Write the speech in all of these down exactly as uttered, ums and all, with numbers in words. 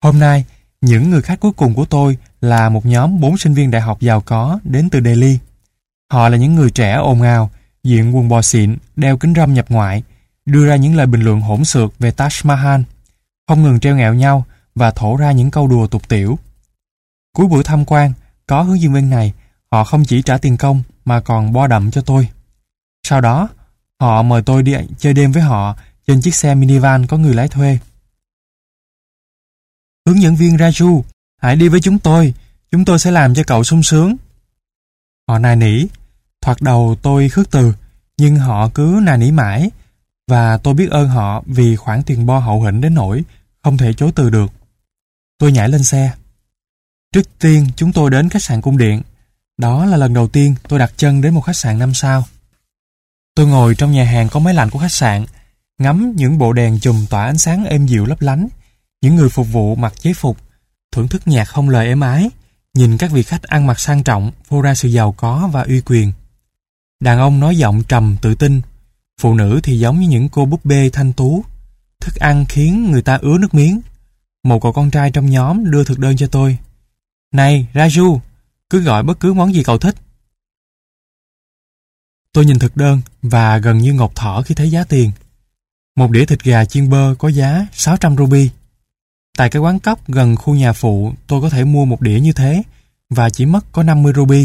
Hôm nay, những người khách cuối cùng của tôi là một nhóm bốn sinh viên đại học giàu có đến từ Delhi. Họ là những người trẻ ồn ào, diện quần bò xịn, đeo kính râm nhập ngoại, đưa ra những lời bình luận hỗn xược về Taj Mahal, không ngừng trêu ghẹo nhau và thổ ra những câu đùa tục tĩu. Cuối buổi tham quan, có hướng dẫn viên này, họ không chỉ trả tiền công mà còn bo đậm cho tôi. Sau đó, họ mời tôi đi chơi đêm với họ trên chiếc xe minivan có người lái thuê. Hướng dẫn viên Raju, hãy đi với chúng tôi, chúng tôi sẽ làm cho cậu sung sướng. Họ nài nỉ, thoạt đầu tôi khước từ, nhưng họ cứ nài nỉ mãi, và tôi biết ơn họ vì khoản tiền bo hậu hĩnh đến nỗi không thể chối từ được. Tôi nhảy lên xe. Trước tiên chúng tôi đến khách sạn Cung Điện. Đó là lần đầu tiên tôi đặt chân đến một khách sạn năm sao. Tôi ngồi trong nhà hàng có máy lạnh của khách sạn, ngắm những bộ đèn chùm tỏa ánh sáng êm dịu lấp lánh, những người phục vụ mặc chế phục, thưởng thức nhạc không lời êm ái, nhìn các vị khách ăn mặc sang trọng, phô ra sự giàu có và uy quyền. Đàn ông nói giọng trầm tự tin, phụ nữ thì giống như những cô búp bê thanh tú. Thức ăn khiến người ta ứa nước miếng. Một cậu con trai trong nhóm đưa thực đơn cho tôi. Này, Raju, cứ gọi bất cứ món gì cậu thích. Tôi nhìn thực đơn và gần như ngộp thở khi thấy giá tiền. Một đĩa thịt gà chiên bơ có giá sáu trăm ruby. Tại cái quán cóc gần khu nhà phụ, tôi có thể mua một đĩa như thế và chỉ mất có năm mươi ruby.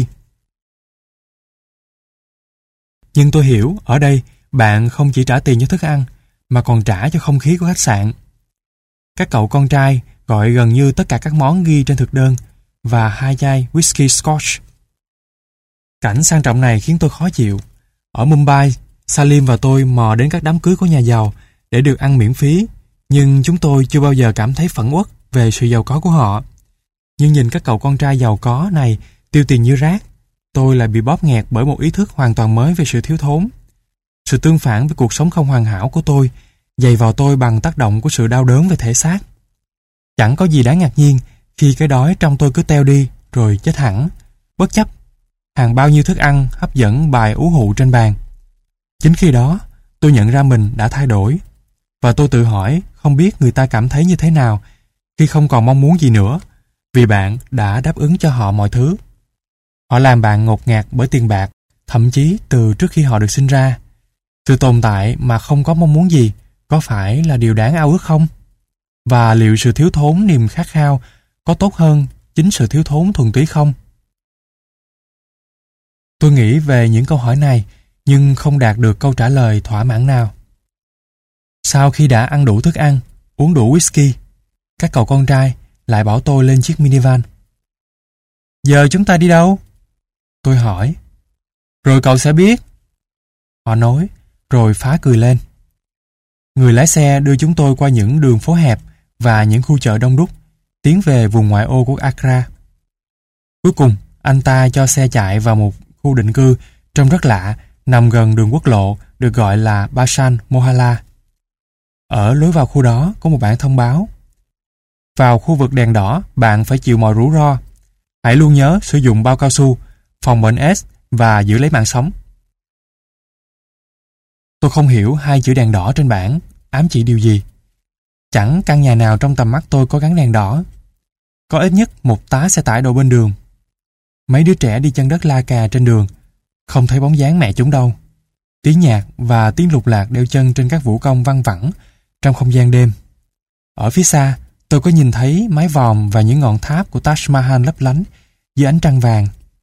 Nhưng tôi hiểu, ở đây bạn không chỉ trả tiền cho thức ăn mà còn trả cho không khí của khách sạn. Các cậu con trai gọi gần như tất cả các món ghi trên thực đơn và hai chai whisky Scotch. Cảnh sang trọng này khiến tôi khó chịu. Ở Mumbai, Salim và tôi mò đến các đám cưới của nhà giàu để được ăn miễn phí, nhưng chúng tôi chưa bao giờ cảm thấy phẫn uất về sự giàu có của họ. Nhưng nhìn các cậu con trai giàu có này tiêu tiền như rác, tôi lại bị bóp nghẹt bởi một ý thức hoàn toàn mới về sự thiếu thốn. Sự tương phản với cuộc sống không hoàn hảo của tôi dày vào tôi bằng tác động của sự đau đớn về thể xác. Chẳng có gì đáng ngạc nhiên khi cái đói trong tôi cứ teo đi rồi chết hẳn, bất chấp hàng bao nhiêu thức ăn hấp dẫn bài ú hụ trên bàn. Chính khi đó, tôi nhận ra mình đã thay đổi, và tôi tự hỏi không biết người ta cảm thấy như thế nào khi không còn mong muốn gì nữa, vì bạn đã đáp ứng cho họ mọi thứ. Họ làm bạn ngột ngạt bởi tiền bạc, thậm chí từ trước khi họ được sinh ra. Sự tồn tại mà không có mong muốn gì có phải là điều đáng ao ước không? Và liệu sự thiếu thốn niềm khát khao có tốt hơn chính sự thiếu thốn thuần túy không? Tôi nghĩ về những câu hỏi này nhưng không đạt được câu trả lời thỏa mãn nào. Sau khi đã ăn đủ thức ăn, uống đủ whisky, các cậu con trai lại bảo tôi lên chiếc minivan. Giờ chúng ta đi đâu? Tôi hỏi. Rồi cậu sẽ biết. Họ nói, rồi phá cười lên. Người lái xe đưa chúng tôi qua những đường phố hẹp và những khu chợ đông đúc, tiến về vùng ngoại ô của Agra. Cuối cùng, anh ta cho xe chạy vào một khu định cư trông rất lạ, nằm gần đường quốc lộ, được gọi là Basan Mohalla. Ở lối vào khu đó có một bảng thông báo. Vào khu vực đèn đỏ, bạn phải chịu mọi rủi ro. Hãy luôn nhớ sử dụng bao cao su, phòng bệnh AIDS và giữ lấy mạng sống. Tôi không hiểu hai chữ đèn đỏ trên bảng ám chỉ điều gì. Chẳng căn nhà nào trong tầm mắt tôi có gắn đèn đỏ. Có ít nhất một tá xe tải đậu bên đường. Mấy đứa trẻ đi chân đất la cà trên đường, không thấy bóng dáng mẹ chúng đâu. Tiếng nhạc và tiếng lục lạc đeo chân trên các vũ công văng vẳng trong không gian đêm. Ở phía xa, tôi có nhìn thấy mái vòm và những ngọn tháp của Taj Mahal lấp lánh dưới ánh trăng vàng.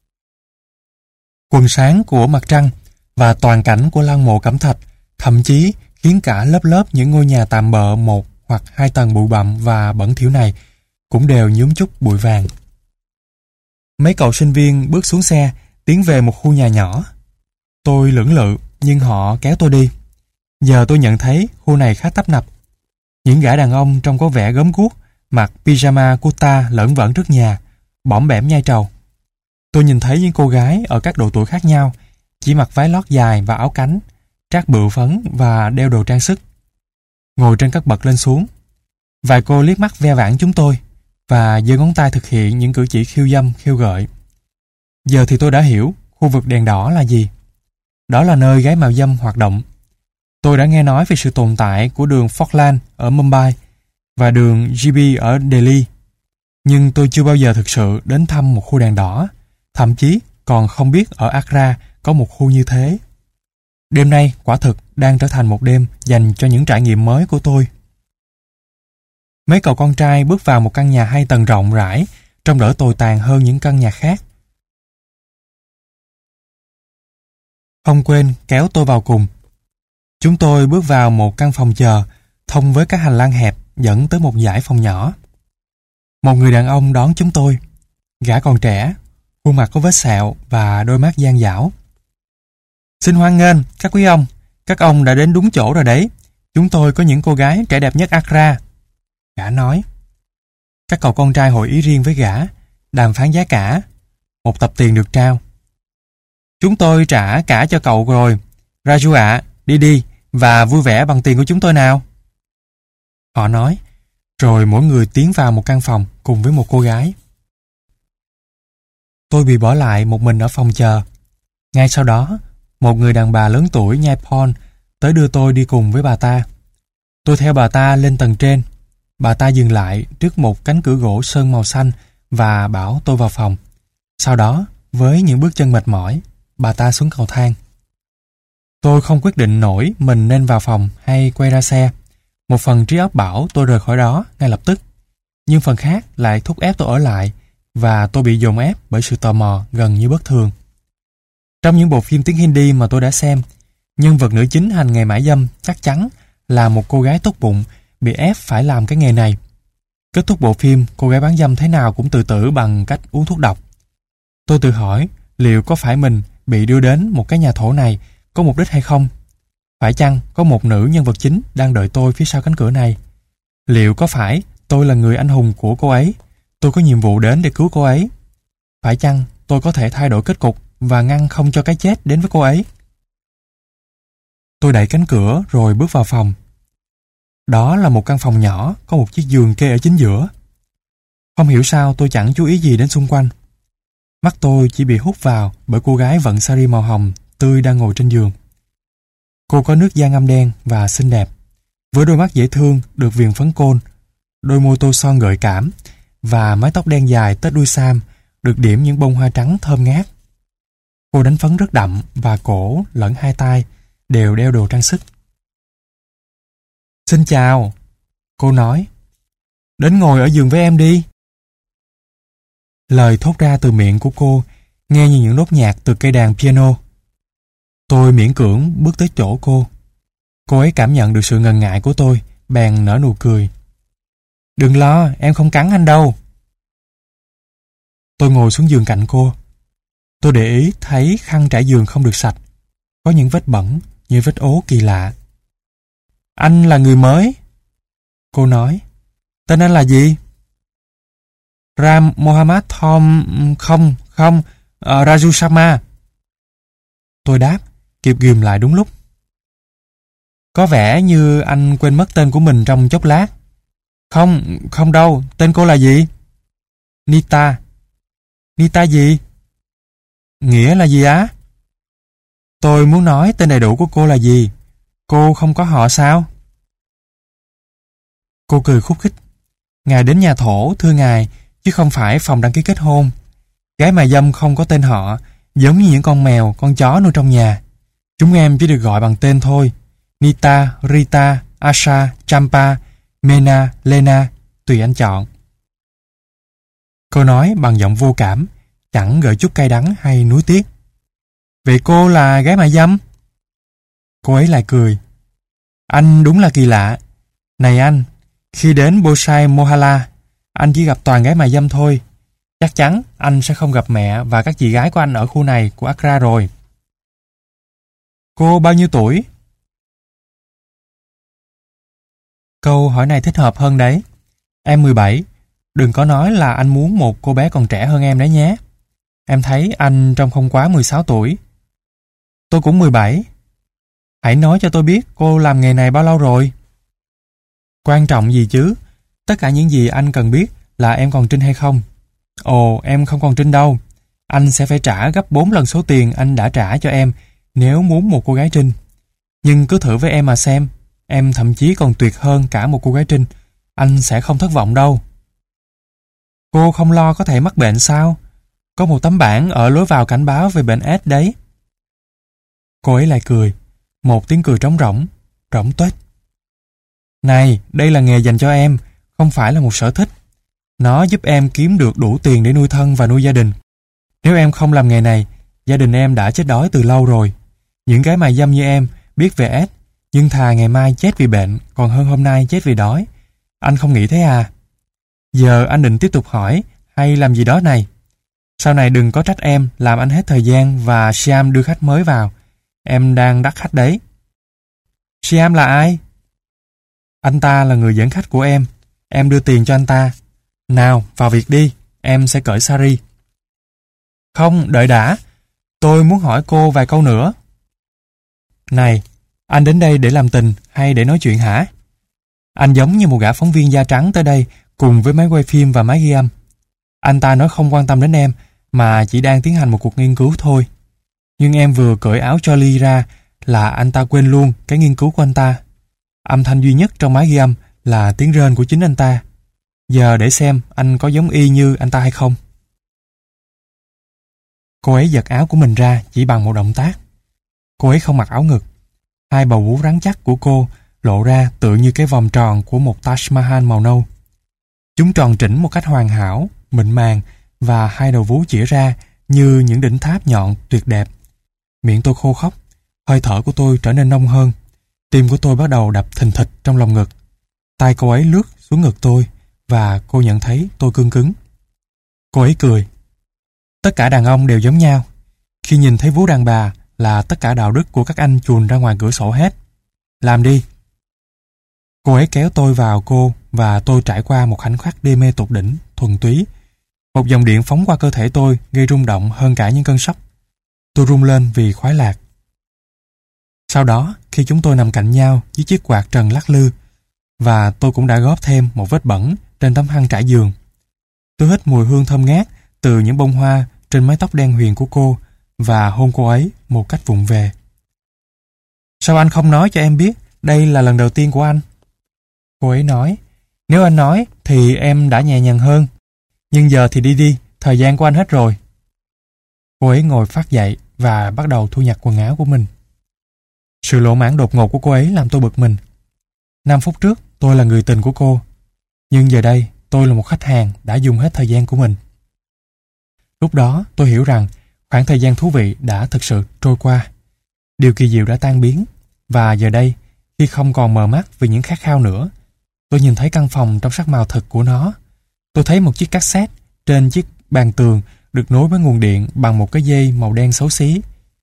Quần sáng của mặt trăng và toàn cảnh của lăng mộ cẩm thạch thậm chí khiến cả lớp lớp những ngôi nhà tạm bợ một hoặc hai tầng bụi bặm và bẩn thỉu này cũng đều nhuốm chút bụi vàng. Mấy cậu sinh viên bước xuống xe, tiến về một khu nhà nhỏ. Tôi lưỡng lự, nhưng họ kéo tôi đi. Giờ tôi nhận thấy khu này khá tấp nập. Những gã đàn ông trông có vẻ gớm guốc, mặc pyjama kurta lởn vởn trước nhà, bõm bẻm nhai trầu. Tôi nhìn thấy những cô gái ở các độ tuổi khác nhau, chỉ mặc váy lót dài và áo cánh, trát bựu phấn và đeo đồ trang sức. Ngồi trên các bậc lên xuống. Vài cô liếc mắt ve vãn chúng tôi và giơ ngón tay thực hiện những cử chỉ khiêu dâm, khiêu gợi. Giờ thì tôi đã hiểu khu vực đèn đỏ là gì. Đó là nơi gái mại dâm hoạt động. Tôi đã nghe nói về sự tồn tại của đường Falkland ở Mumbai, và đường giê bê ở Delhi. Nhưng tôi chưa bao giờ thực sự đến thăm một khu đèn đỏ, thậm chí còn không biết ở Agra có một khu như thế. Đêm nay quả thực đang trở thành một đêm dành cho những trải nghiệm mới của tôi. Mấy cậu con trai bước vào một căn nhà hai tầng rộng rãi, trông đỡ tồi tàn hơn những căn nhà khác. Không quên kéo tôi vào cùng. Chúng tôi bước vào một căn phòng chờ, thông với các hành lang hẹp dẫn tới một dãy phòng nhỏ. Một người đàn ông đón chúng tôi. Gã còn trẻ, khuôn mặt có vết sẹo và đôi mắt gian dảo. Xin hoan nghênh các quý ông, các ông đã đến đúng chỗ rồi đấy. Chúng tôi có những cô gái trẻ đẹp nhất Agra. Gã nói. Các cậu con trai hội ý riêng với gã, đàm phán giá cả. Một tập tiền được trao. Chúng tôi trả cả cho cậu rồi. Raju ạ, đi đi và vui vẻ bằng tiền của chúng tôi nào. Họ nói, rồi mỗi người tiến vào một căn phòng cùng với một cô gái. Tôi bị bỏ lại một mình ở phòng chờ. Ngay sau đó, một người đàn bà lớn tuổi nhai porn tới đưa tôi đi cùng với bà ta. Tôi theo bà ta lên tầng trên. Bà ta dừng lại trước một cánh cửa gỗ sơn màu xanh và bảo tôi vào phòng. Sau đó, với những bước chân mệt mỏi, bà ta xuống cầu thang. Tôi không quyết định nổi mình nên vào phòng hay quay ra xe. Một phần trí óc bảo tôi rời khỏi đó ngay lập tức, nhưng phần khác lại thúc ép tôi ở lại và tôi bị dồn ép bởi sự tò mò gần như bất thường. Trong những bộ phim tiếng Hindi mà tôi đã xem, nhân vật nữ chính hành nghề mại dâm chắc chắn là một cô gái tốt bụng bị ép phải làm cái nghề này. Kết thúc bộ phim, cô gái bán dâm thế nào cũng tự tử bằng cách uống thuốc độc. Tôi tự hỏi liệu có phải mình bị đưa đến một cái nhà thổ này có mục đích hay không? Phải chăng có một nữ nhân vật chính đang đợi tôi phía sau cánh cửa này? Liệu có phải tôi là người anh hùng của cô ấy? Tôi có nhiệm vụ đến để cứu cô ấy. Phải chăng tôi có thể thay đổi kết cục và ngăn không cho cái chết đến với cô ấy? Tôi đẩy cánh cửa rồi bước vào phòng. Đó là một căn phòng nhỏ có một chiếc giường kê ở chính giữa. Không hiểu sao tôi chẳng chú ý gì đến xung quanh. Mắt tôi chỉ bị hút vào bởi cô gái vận sari màu hồng tươi đang ngồi trên giường. Cô có nước da ngăm đen và xinh đẹp, với đôi mắt dễ thương được viền phấn côn, đôi môi tô son gợi cảm và mái tóc đen dài tới đuôi sam được điểm những bông hoa trắng thơm ngát. Cô đánh phấn rất đậm và cổ lẫn hai tay đều đeo đồ trang sức. Xin chào, cô nói. Đến ngồi ở giường với em đi. Lời thốt ra từ miệng của cô nghe như những nốt nhạc từ cây đàn piano. Tôi miễn cưỡng bước tới chỗ cô. Cô ấy cảm nhận được sự ngần ngại của tôi, bèn nở nụ cười. Đừng lo, em không cắn anh đâu. Tôi ngồi xuống giường cạnh cô. Tôi để ý thấy khăn trải giường không được sạch. Có những vết bẩn, như vết ố kỳ lạ. Anh là người mới. Cô nói. Tên anh là gì? Ram Mohammad Thom... Không, không, uh, Raju Sharma. Tôi đáp, kịp ghim lại đúng lúc. Có vẻ như anh quên mất tên của mình trong chốc lát. Không, không đâu, tên cô là gì? Nita. Nita gì? Nghĩa là gì á? Tôi muốn nói tên đầy đủ của cô là gì. Cô không có họ sao? Cô cười khúc khích. Ngài đến nhà thổ, thưa ngài, chứ không phải phòng đăng ký kết hôn. Gái mại dâm không có tên họ, giống như những con mèo, con chó nuôi trong nhà. Chúng em chỉ được gọi bằng tên thôi. Nita, Rita, Asha, Champa, Mena, Lena, tùy anh chọn. Cô nói bằng giọng vô cảm, chẳng gợi chút cay đắng hay nuối tiếc. Vậy cô là gái mại dâm? Cô ấy lại cười. Anh đúng là kỳ lạ. Này anh, khi đến Bosai Mohalla, anh chỉ gặp toàn gái mại dâm thôi. Chắc chắn anh sẽ không gặp mẹ và các chị gái của anh ở khu này của Agra rồi. Cô bao nhiêu tuổi? Câu hỏi này thích hợp hơn đấy. Em mười bảy. Đừng có nói là anh muốn một cô bé còn trẻ hơn em đấy nhé. Em thấy anh trông không quá mười sáu tuổi. Tôi cũng mười bảy. Hãy nói cho tôi biết cô làm nghề này bao lâu rồi? Quan trọng gì chứ? Tất cả những gì anh cần biết là em còn trinh hay không. Ồ, em không còn trinh đâu. Anh sẽ phải trả gấp bốn lần số tiền anh đã trả cho em nếu muốn một cô gái trinh. Nhưng cứ thử với em mà xem. Em thậm chí còn tuyệt hơn cả một cô gái trinh. anh sẽ không thất vọng đâu. Cô không lo có thể mắc bệnh sao? Có một tấm bảng ở lối vào cảnh báo về bệnh AIDS đấy. Cô ấy lại cười, một tiếng cười trống rỗng, rỗng tuếch. Này, đây là nghề dành cho em, không phải là một sở thích. Nó giúp em kiếm được đủ tiền để nuôi thân và nuôi gia đình. Nếu em không làm nghề này, gia đình em đã chết đói từ lâu rồi. Những gái mại dâm như em biết về AIDS, nhưng thà ngày mai chết vì bệnh còn hơn hôm nay chết vì đói. Anh không nghĩ thế à? Giờ anh định tiếp tục hỏi hay làm gì đó này? Sau này đừng có trách em làm anh hết thời gian và Siam đưa khách mới vào. Em đang đắt khách đấy. Siam là ai? Anh ta là người dẫn khách của em. Em đưa tiền cho anh ta. Nào, vào việc đi. Em sẽ cởi sari. Không, đợi đã. Tôi muốn hỏi cô vài câu nữa. Này, anh đến đây để làm tình hay để nói chuyện hả? Anh giống như một gã phóng viên da trắng tới đây cùng với máy quay phim và máy ghi âm. Anh ta nói không quan tâm đến em mà chỉ đang tiến hành một cuộc nghiên cứu thôi. Nhưng em vừa cởi áo cho Ly ra là anh ta quên luôn cái nghiên cứu của anh ta. Âm thanh duy nhất trong máy ghi âm là tiếng rên của chính anh ta. Giờ để xem anh có giống y như anh ta hay không. Cô ấy giật áo của mình ra chỉ bằng một động tác. Cô ấy không mặc áo ngực. Hai bầu vú rắn chắc của cô lộ ra tựa như cái vòng tròn của một Taj Mahal màu nâu. Chúng tròn trĩnh một cách hoàn hảo, mịn màng và hai đầu vú chĩa ra như những đỉnh tháp nhọn tuyệt đẹp. Miệng tôi khô khóc, hơi thở của tôi trở nên nông hơn. Tim của tôi bắt đầu đập thình thịch trong lòng ngực. Tay cô ấy lướt xuống ngực tôi và cô nhận thấy tôi cương cứng. Cô ấy cười. Tất cả đàn ông đều giống nhau. Khi nhìn thấy vú đàn bà là tất cả đạo đức của các anh chuồn ra ngoài cửa sổ hết. Làm đi. Cô ấy kéo tôi vào cô và tôi trải qua một khoảnh khắc đê mê tột đỉnh, thuần túy. Một dòng điện phóng qua cơ thể tôi gây rung động hơn cả những cơn sốc. Tôi rung lên vì khoái lạc. Sau đó, khi chúng tôi nằm cạnh nhau dưới chiếc quạt trần lắc lư, và tôi cũng đã góp thêm một vết bẩn trên tấm khăn trải giường. Tôi hít mùi hương thơm ngát từ những bông hoa trên mái tóc đen huyền của cô và hôn cô ấy một cách vụng về. Sao anh không nói cho em biết đây là lần đầu tiên của anh? Cô ấy nói, nếu anh nói thì em đã nhẹ nhàng hơn. Nhưng giờ thì đi đi, thời gian của anh hết rồi. Cô ấy ngồi phắt dậy và bắt đầu thu nhặt quần áo của mình. Sự lộ mãn đột ngột của cô ấy làm tôi bực mình. Năm phút trước tôi là người tình của cô, nhưng giờ đây tôi là một khách hàng đã dùng hết thời gian của mình. Lúc đó tôi hiểu rằng khoảng thời gian thú vị đã thực sự trôi qua. Điều kỳ diệu đã tan biến, và giờ đây, khi không còn mờ mắt vì những khát khao nữa, tôi nhìn thấy căn phòng trong sắc màu thực của nó. Tôi thấy một chiếc cassette trên chiếc bàn tường được nối với nguồn điện bằng một cái dây màu đen xấu xí.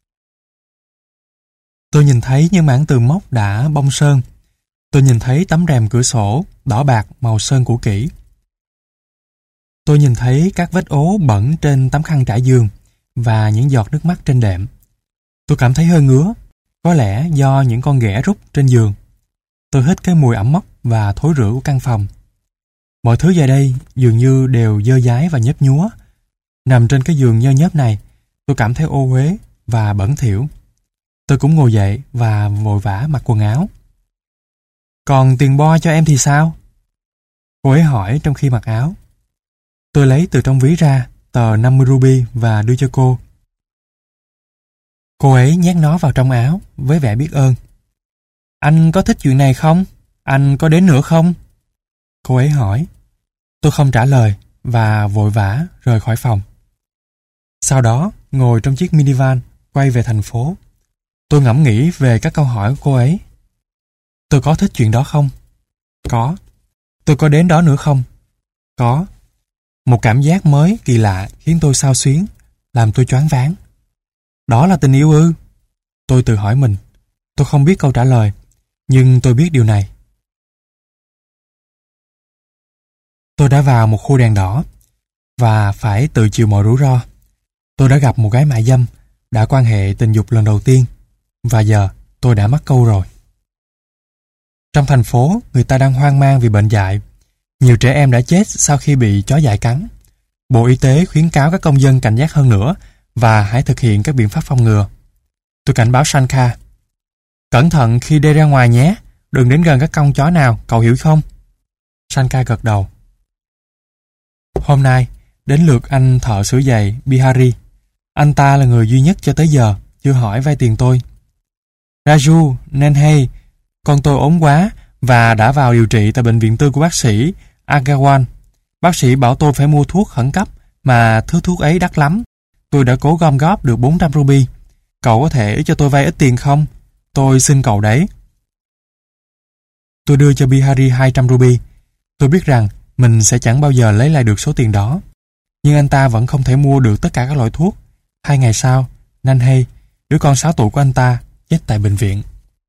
Tôi nhìn thấy những mảng tường mốc đã bong sơn. Tôi nhìn thấy tấm rèm cửa sổ đỏ bạc màu sơn cũ kỹ. Tôi nhìn thấy các vết ố bẩn trên tấm khăn trải giường và những giọt nước mắt trên đệm. Tôi cảm thấy hơi ngứa, có lẽ do những con ghẻ rút trên giường. Tôi hít cái mùi ẩm mốc và thối rữa của căn phòng. Mọi thứ giờ đây dường như đều dơ dái và nhấp nhúa. Nằm trên cái giường nhơ nhớp này, tôi cảm thấy ô uế và bẩn thỉu. Tôi cũng ngồi dậy và vội vã mặc quần áo. Còn tiền bo cho em thì sao? Cô ấy hỏi trong khi mặc áo. Tôi lấy từ trong ví ra tờ năm mươi ruby và đưa cho cô. Cô ấy nhét nó vào trong áo với vẻ biết ơn. Anh có thích chuyện này không? Anh có đến nữa không? Cô ấy hỏi. Tôi không trả lời và vội vã rời khỏi phòng. Sau đó, ngồi trong chiếc minivan quay về thành phố. Tôi ngẫm nghĩ về các câu hỏi của cô ấy. Tôi có thích chuyện đó không? Có. Tôi có đến đó nữa không? Có. Một cảm giác mới kỳ lạ khiến tôi xao xuyến, làm tôi choáng váng. Đó là tình yêu ư? Tôi tự hỏi mình. Tôi không biết câu trả lời, nhưng tôi biết điều này. Tôi đã vào một khu đèn đỏ và phải tự chịu mọi rủi ro. Tôi đã gặp một gái mại dâm, đã quan hệ tình dục lần đầu tiên, và giờ tôi đã mắc câu rồi. Trong thành phố, người ta đang hoang mang vì bệnh dại. Nhiều trẻ em đã chết sau khi bị chó dại cắn. Bộ Y tế khuyến cáo các công dân cảnh giác hơn nữa và hãy thực hiện các biện pháp phòng ngừa. Tôi cảnh báo Shankar. Cẩn thận khi đi ra ngoài nhé, đừng đến gần các con chó nào, cậu hiểu không? Shankar gật đầu. Hôm nay, đến lượt anh thợ sửa giày Bihari. Anh ta là người duy nhất cho tới giờ chưa hỏi vay tiền tôi. Raju, nên hay, con tôi ốm quá và đã vào điều trị tại bệnh viện tư của bác sĩ Agarwal. Bác sĩ bảo tôi phải mua thuốc khẩn cấp mà thứ thuốc ấy đắt lắm. Tôi đã cố gom góp được bốn trăm ruby. Cậu có thể cho tôi vay ít tiền không? Tôi xin cậu đấy. Tôi đưa cho Bihari hai trăm ruby. Tôi biết rằng mình sẽ chẳng bao giờ lấy lại được số tiền đó. Nhưng anh ta vẫn không thể mua được tất cả các loại thuốc. Hai ngày sau, Nanhay, đứa con sáu tuổi của anh ta, chết tại bệnh viện.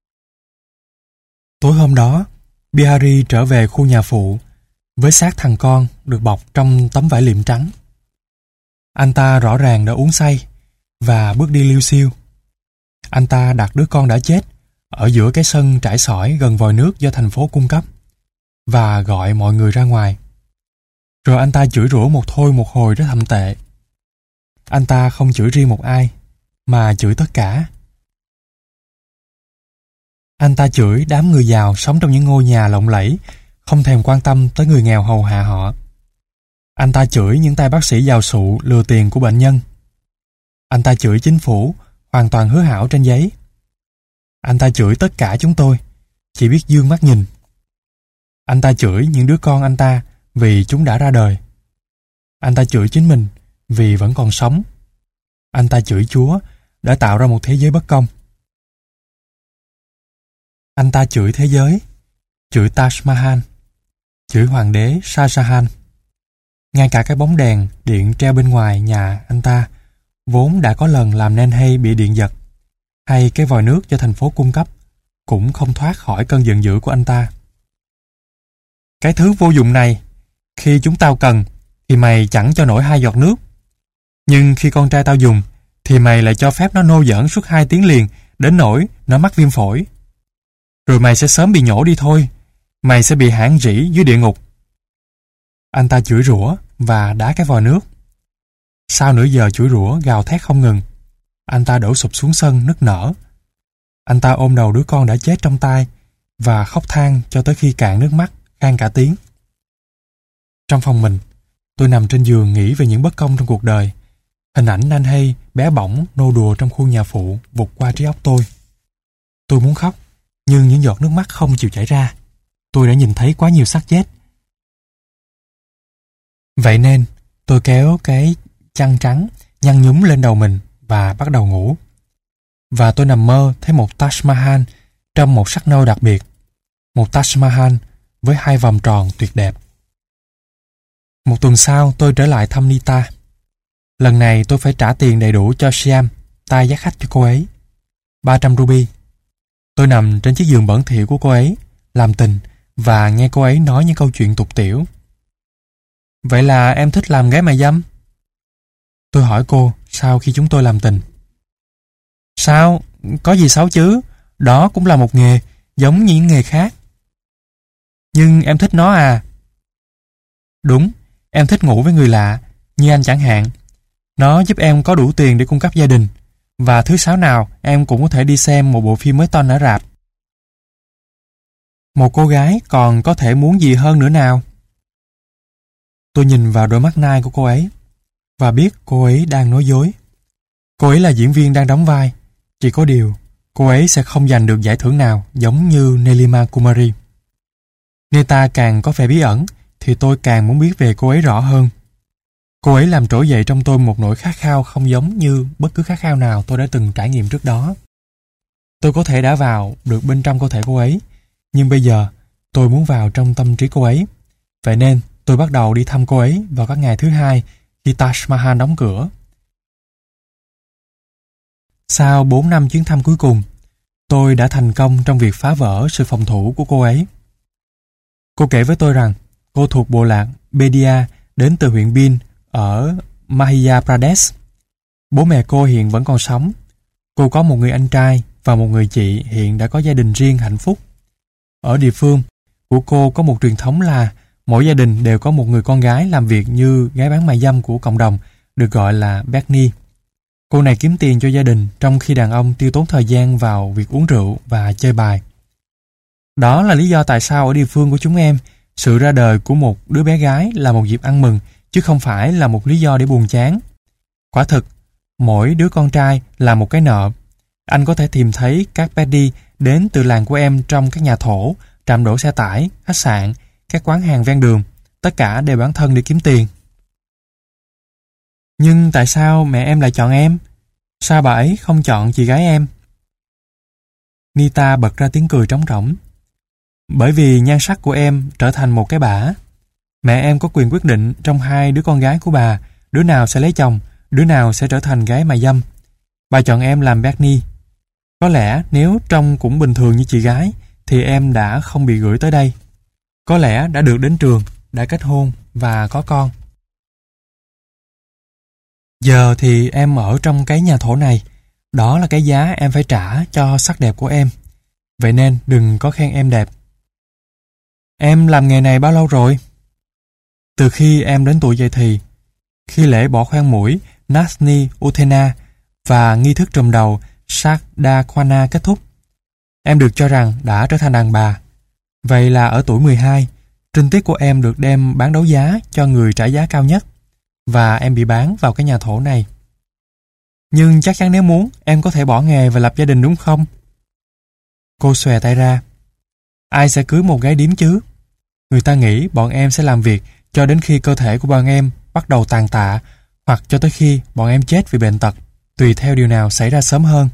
Tối hôm đó, Bihari trở về khu nhà phụ với xác thằng con được bọc trong tấm vải liệm trắng. Anh ta rõ ràng đã uống say và bước đi liêu xiêu. Anh ta đặt đứa con đã chết ở giữa cái sân trải sỏi gần vòi nước do thành phố cung cấp và gọi mọi người ra ngoài. Rồi anh ta chửi rủa một thôi một hồi rất thậm tệ. Anh ta không chửi riêng một ai, mà chửi tất cả. Anh ta chửi đám người giàu sống trong những ngôi nhà lộng lẫy, không thèm quan tâm tới người nghèo hầu hạ họ. Anh ta chửi những tay bác sĩ giàu sụ lừa tiền của bệnh nhân. Anh ta chửi chính phủ, hoàn toàn hứa hảo trên giấy. Anh ta chửi tất cả chúng tôi, chỉ biết dương mắt nhìn. Anh ta chửi những đứa con anh ta vì chúng đã ra đời. Anh ta chửi chính mình vì vẫn còn sống. Anh ta chửi Chúa đã tạo ra một thế giới bất công. Anh ta chửi thế giới, chửi Taj Mahal, chửi hoàng đế Shah Jahan. Ngay cả cái bóng đèn điện treo bên ngoài nhà anh ta vốn đã có lần làm nên hay bị điện giật, hay cái vòi nước cho thành phố cung cấp cũng không thoát khỏi cơn giận dữ của anh ta. Cái thứ vô dụng này, khi chúng tao cần thì mày chẳng cho nổi hai giọt nước. Nhưng khi con trai tao dùng thì mày lại cho phép nó nô giỡn suốt hai tiếng liền đến nỗi nó mắc viêm phổi. Rồi mày sẽ sớm bị nhổ đi thôi. Mày sẽ bị hãn rỉ dưới địa ngục. Anh ta chửi rủa và đá cái vòi nước. Sau nửa giờ chửi rủa gào thét không ngừng, anh ta đổ sụp xuống sân nức nở. Anh ta ôm đầu đứa con đã chết trong tay và khóc than cho tới khi cạn nước mắt, khan cả tiếng. Trong phòng mình, tôi nằm trên giường nghĩ về những bất công trong cuộc đời. Hình ảnh Nanhay bé bỏng nô đùa trong khu nhà phụ vụt qua trí óc tôi. Tôi muốn khóc, nhưng những giọt nước mắt không chịu chảy ra. Tôi đã nhìn thấy quá nhiều xác chết. Vậy nên, tôi kéo cái chăn trắng nhăn nhúm lên đầu mình và bắt đầu ngủ. Và tôi nằm mơ thấy một Taj Mahal trong một sắc nâu đặc biệt. Một Taj Mahal với hai vòng tròn tuyệt đẹp. Một tuần sau tôi trở lại thăm Nita. Lần này tôi phải trả tiền đầy đủ cho Shyam, tay dắt khách cho cô ấy. ba trăm ruby. Tôi nằm trên chiếc giường bẩn thỉu của cô ấy, làm tình và nghe cô ấy nói những câu chuyện tục tĩu. Vậy là em thích làm gái mại dâm? Tôi hỏi cô sau khi chúng tôi làm tình. Sao? Có gì xấu chứ? Đó cũng là một nghề, giống như những nghề khác. Nhưng em thích nó à? Đúng, em thích ngủ với người lạ, như anh chẳng hạn. Nó giúp em có đủ tiền để cung cấp gia đình. Và thứ sáu nào em cũng có thể đi xem một bộ phim mới toanh ở rạp. Một cô gái còn có thể muốn gì hơn nữa nào? Tôi nhìn vào đôi mắt nai của cô ấy và biết cô ấy đang nói dối. Cô ấy là diễn viên đang đóng vai. Chỉ có điều, cô ấy sẽ không giành được giải thưởng nào giống như Nilima Kumari. Nita càng có vẻ bí ẩn thì tôi càng muốn biết về cô ấy rõ hơn. Cô ấy làm trỗi dậy trong tôi một nỗi khát khao không giống như bất cứ khát khao nào tôi đã từng trải nghiệm trước đó. Tôi có thể đã vào được bên trong cơ thể cô ấy, nhưng bây giờ tôi muốn vào trong tâm trí cô ấy. Vậy nên tôi bắt đầu đi thăm cô ấy vào các ngày thứ hai khi Taj Mahal đóng cửa. Sau bốn năm chuyến thăm cuối cùng, tôi đã thành công trong việc phá vỡ sự phòng thủ của cô ấy. Cô kể với tôi rằng cô thuộc bộ lạc Bedia đến từ huyện Bin ở Madhya Pradesh. Bố mẹ cô hiện vẫn còn sống. Cô có một người anh trai và một người chị hiện đã có gia đình riêng hạnh phúc. Ở địa phương của cô có một truyền thống là mỗi gia đình đều có một người con gái làm việc như gái bán mại dâm của cộng đồng, được gọi là Begni. Cô này kiếm tiền cho gia đình trong khi đàn ông tiêu tốn thời gian vào việc uống rượu và chơi bài. Đó là lý do tại sao ở địa phương của chúng em sự ra đời của một đứa bé gái là một dịp ăn mừng, chứ không phải là một lý do để buồn chán. Quả thực, mỗi đứa con trai là một cái nợ. Anh có thể tìm thấy các Paddy đến từ làng của em trong các nhà thổ, trạm đổ xe tải, khách sạn, các quán hàng ven đường, tất cả đều bán thân để kiếm tiền. Nhưng tại sao mẹ em lại chọn em? Sao bà ấy không chọn chị gái em? Nita bật ra tiếng cười trống rỗng. Bởi vì nhan sắc của em trở thành một cái bả. Mẹ em có quyền quyết định trong hai đứa con gái của bà, đứa nào sẽ lấy chồng, đứa nào sẽ trở thành gái mại dâm. Bà chọn em làm Bernie. Có lẽ nếu trông cũng bình thường như chị gái, thì em đã không bị gửi tới đây. Có lẽ đã được đến trường, đã kết hôn và có con. Giờ thì em ở trong cái nhà thổ này. Đó là cái giá em phải trả cho sắc đẹp của em. Vậy nên đừng có khen em đẹp. Em làm nghề này bao lâu rồi? Từ khi em đến tuổi dậy thì. Khi lễ bỏ khoang mũi Nasni Uthena và nghi thức trùm đầu Sakdakwana kết thúc, em được cho rằng đã trở thành đàn bà. Vậy là ở tuổi mười hai, trinh tiết của em được đem bán đấu giá cho người trả giá cao nhất, và em bị bán vào cái nhà thổ này. Nhưng chắc chắn nếu muốn, em có thể bỏ nghề và lập gia đình đúng không? Cô xòe tay ra. Ai sẽ cưới một gái điếm chứ? Người ta nghĩ bọn em sẽ làm việc cho đến khi cơ thể của bọn em bắt đầu tàn tạ, hoặc cho tới khi bọn em chết vì bệnh tật, tùy theo điều nào xảy ra sớm hơn.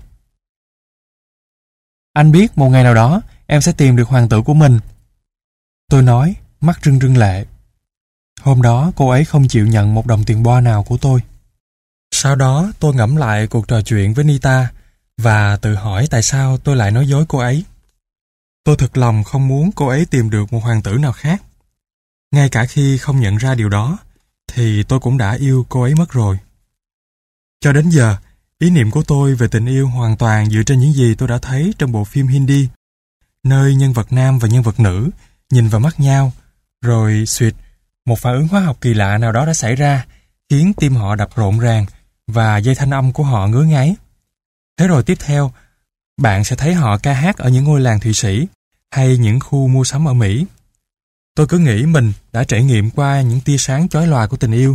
Anh biết một ngày nào đó em sẽ tìm được hoàng tử của mình. Tôi nói, mắt rưng rưng lệ. Hôm đó cô ấy không chịu nhận một đồng tiền boa nào của tôi. Sau đó tôi ngẫm lại cuộc trò chuyện với Nita và tự hỏi tại sao tôi lại nói dối cô ấy. Tôi thực lòng không muốn cô ấy tìm được một hoàng tử nào khác. Ngay cả khi không nhận ra điều đó, thì tôi cũng đã yêu cô ấy mất rồi. Cho đến giờ, ý niệm của tôi về tình yêu hoàn toàn dựa trên những gì tôi đã thấy trong bộ phim Hindi, nơi nhân vật nam và nhân vật nữ nhìn vào mắt nhau, rồi xuyệt, một phản ứng hóa học kỳ lạ nào đó đã xảy ra, khiến tim họ đập rộn ràng và dây thanh âm của họ ngứa ngáy. Thế rồi tiếp theo, bạn sẽ thấy họ ca hát ở những ngôi làng Thụy Sĩ hay những khu mua sắm ở Mỹ. Tôi cứ nghĩ mình đã trải nghiệm qua những tia sáng chói lòa của tình yêu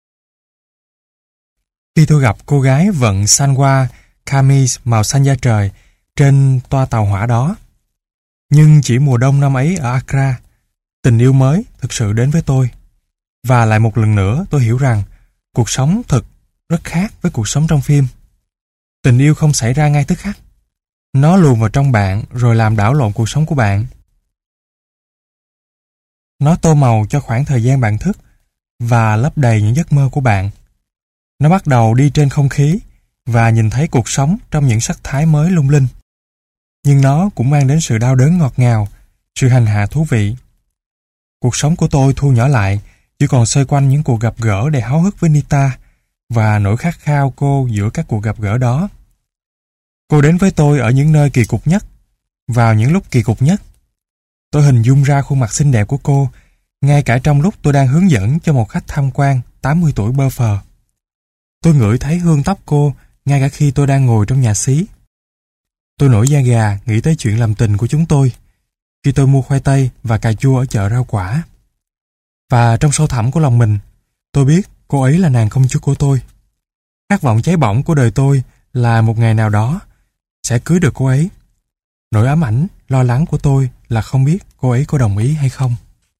khi tôi gặp cô gái vận Sanwa Kameez màu xanh da trời trên toa tàu hỏa đó. Nhưng chỉ mùa đông năm ấy ở Accra, tình yêu mới thực sự đến với tôi. Và lại một lần nữa tôi hiểu rằng cuộc sống thực rất khác với cuộc sống trong phim. Tình yêu không xảy ra ngay tức khắc. Nó luồn vào trong bạn rồi làm đảo lộn cuộc sống của bạn. Nó tô màu cho khoảng thời gian bạn thức và lấp đầy những giấc mơ của bạn. Nó bắt đầu đi trên không khí và nhìn thấy cuộc sống trong những sắc thái mới lung linh. Nhưng nó cũng mang đến sự đau đớn ngọt ngào, sự hành hạ thú vị. Cuộc sống của tôi thu nhỏ lại, chỉ còn xoay quanh những cuộc gặp gỡ đầy háo hức với Nita và nỗi khát khao cô giữa các cuộc gặp gỡ đó. Cô đến với tôi ở những nơi kỳ cục nhất, vào những lúc kỳ cục nhất. Tôi hình dung ra khuôn mặt xinh đẹp của cô, ngay cả trong lúc tôi đang hướng dẫn cho một khách tham quan tám mươi tuổi bơ phờ. Tôi ngửi thấy hương tóc cô ngay cả khi tôi đang ngồi trong nhà xí. Tôi nổi da gà nghĩ tới chuyện làm tình của chúng tôi khi tôi mua khoai tây và cà chua ở chợ rau quả. Và trong sâu thẳm của lòng mình, tôi biết cô ấy là nàng công chúa của tôi. Khát vọng cháy bỏng của đời tôi là một ngày nào đó sẽ cưới được cô ấy. Nỗi ám ảnh, lo lắng của tôi là không biết cô ấy có đồng ý hay không.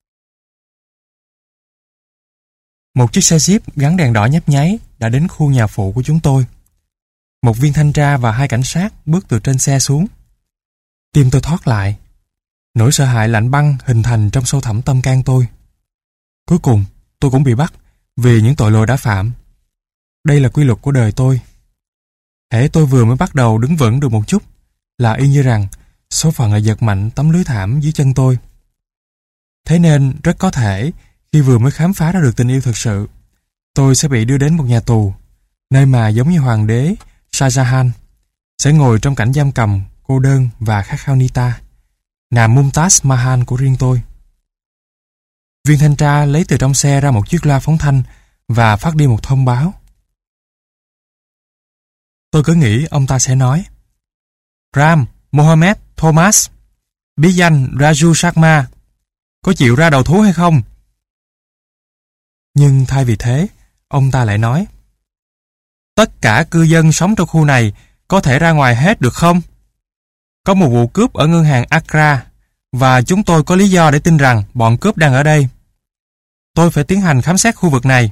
Một chiếc xe Jeep gắn đèn đỏ nhấp nháy đã đến khu nhà phụ của chúng tôi. Một viên thanh tra và hai cảnh sát bước từ trên xe xuống. Tim tôi thoát lại. Nỗi sợ hãi lạnh băng hình thành trong sâu thẳm tâm can tôi. Cuối cùng, tôi cũng bị bắt vì những tội lỗi đã phạm. Đây là quy luật của đời tôi. Hễ tôi vừa mới bắt đầu đứng vững được một chút, là y như rằng số phận lại giật mạnh tấm lưới thảm dưới chân tôi. Thế nên rất có thể khi vừa mới khám phá ra được tình yêu thực sự, tôi sẽ bị đưa đến một nhà tù, nơi mà giống như hoàng đế Shah Jahan sẽ ngồi trong cảnh giam cầm, cô đơn và khát khao Nita, nàng Mumtaz Mahal của riêng tôi. Viên thanh tra lấy từ trong xe ra một chiếc loa phóng thanh và phát đi một thông báo. Tôi cứ nghĩ ông ta sẽ nói: Ram Mohammed Thomas, bí danh Raju Sharma, có chịu ra đầu thú hay không? Nhưng thay vì thế, ông ta lại nói, tất cả cư dân sống trong khu này có thể ra ngoài hết được không? Có một vụ cướp ở ngân hàng Accra và chúng tôi có lý do để tin rằng bọn cướp đang ở đây. Tôi phải tiến hành khám xét khu vực này.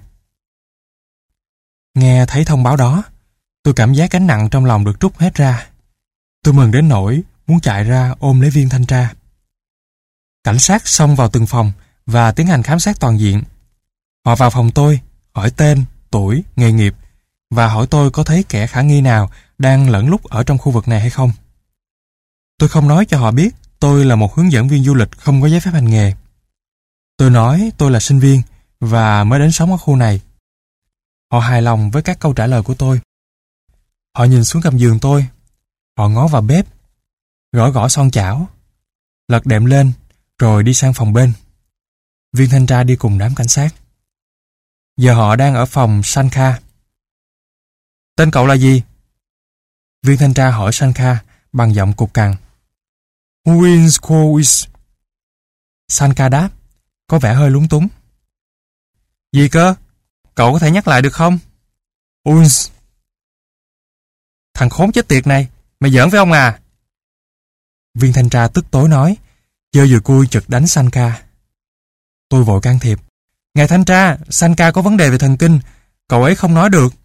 Nghe thấy thông báo đó, tôi cảm giác gánh nặng trong lòng được trút hết ra. Tôi mừng đến nỗi muốn chạy ra ôm lấy viên thanh tra. Cảnh sát xông vào từng phòng và tiến hành khám xét toàn diện. Họ vào phòng tôi, hỏi tên, tuổi, nghề nghiệp và hỏi tôi có thấy kẻ khả nghi nào đang lẫn lút ở trong khu vực này hay không. Tôi không nói cho họ biết tôi là một hướng dẫn viên du lịch không có giấy phép hành nghề. Tôi nói tôi là sinh viên và mới đến sống ở khu này. Họ hài lòng với các câu trả lời của tôi. Họ nhìn xuống gầm giường tôi. Họ ngó vào bếp, gõ gõ son chảo, lật đệm lên, rồi đi sang phòng bên. Viên thanh tra đi cùng đám cảnh sát. Giờ họ đang ở phòng Sankha. Tên cậu là gì? Viên thanh tra hỏi Sankha bằng giọng cục cằn. Winscois. Sankha đáp, có vẻ hơi lúng túng. Gì cơ? Cậu có thể nhắc lại được không? Wins. Thằng khốn chết tiệt này, mày giỡn với ông à? Viên thanh tra tức tối nói, giơ dùi cui chực đánh Sankha. Tôi vội can thiệp. Ngài thanh tra, Sankha có vấn đề về thần kinh, cậu ấy không nói được.